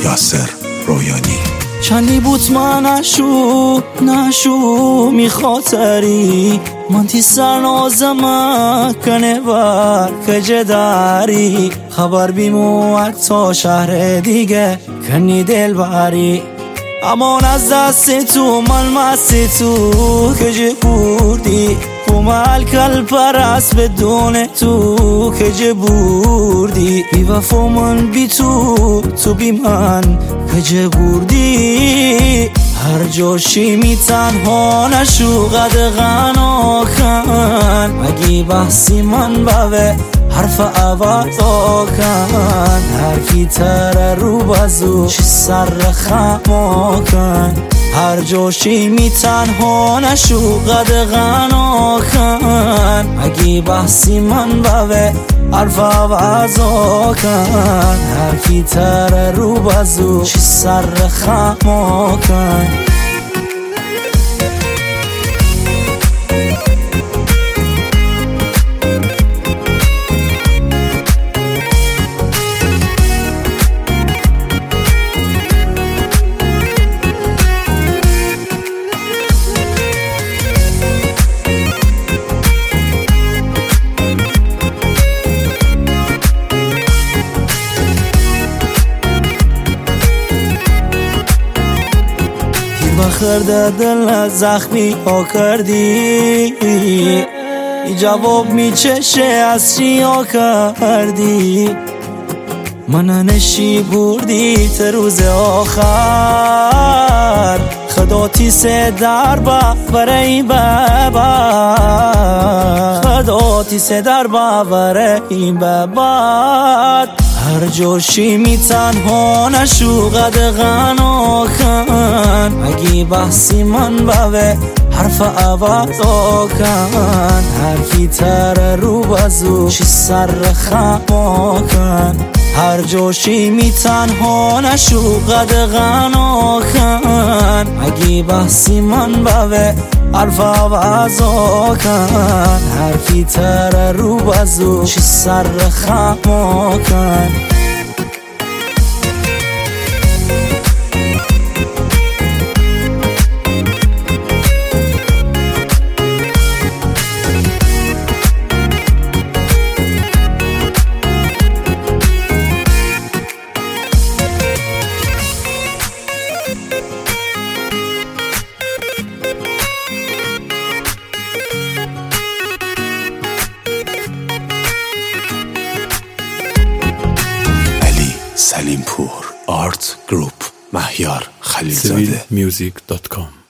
یاسر رویانی. چندی بود من نشو میخاطری من تی سرنازم کنه بر کجه داری خبر بیمو تا شهر دیگه کنی دل بری امان از دست تو من مست تو کجه بردی مال کل پرست بدون تو کجه بردی بی وفا من بی تو بی من کجه بردی هر جاشی می تنها نشو قدغنا کن مگی بحثی من بوه حرف عوضا کن هر کی تر رو بزو چی سر خما کن هر جاشی می تنها نشو قدغنا کن مگی بحثی من بوه حرف عوضا کن هر کی تر رو بزو چی سر خما کن بخرده دل زخمی ها کردی جواب میچشه از چی ها کردی من نشی بردی تا روز آخر خداتی سه در برای ببر خداتی سه در برای ببر هر جاشی می تنها نشو قدغنا کن مگی بحثی من بوه حرف عوضا کن هر کی تر رو بزو چی سر خما کن هر جاشی می تنها نشو قدغنا کن مگی بحثی من بوه حرف عوضا کن هر کی تر رو بزو چی سر خما کن سلیمپور آرت گروپ مهیار خلیلزاده civilmusic.com